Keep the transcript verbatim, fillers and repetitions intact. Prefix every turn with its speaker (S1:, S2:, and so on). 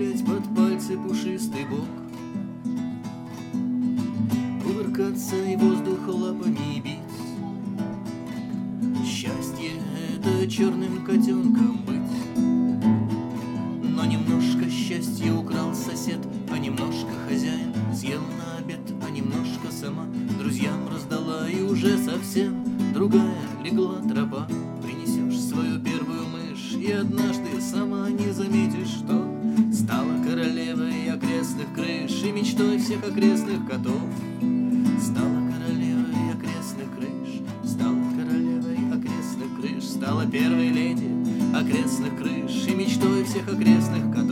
S1: глядь под пальцы пушистый бок, кувыркаться и воздух лапами бить. Счастье — это черным котенком быть. Но немножко счастья украл сосед, а немножко хозяин съел на обед, а немножко сама друзьям раздала, и уже совсем другая легла тропа. Принесешь свою первую мышь, и однажды сама не заметишь, что стала королевой окрестных крыш и мечтой всех окрестных котов. Стала королевой окрестных крыш, стала королевой окрестных крыш, стала первой леди окрестных крыш и мечтой всех окрестных котов.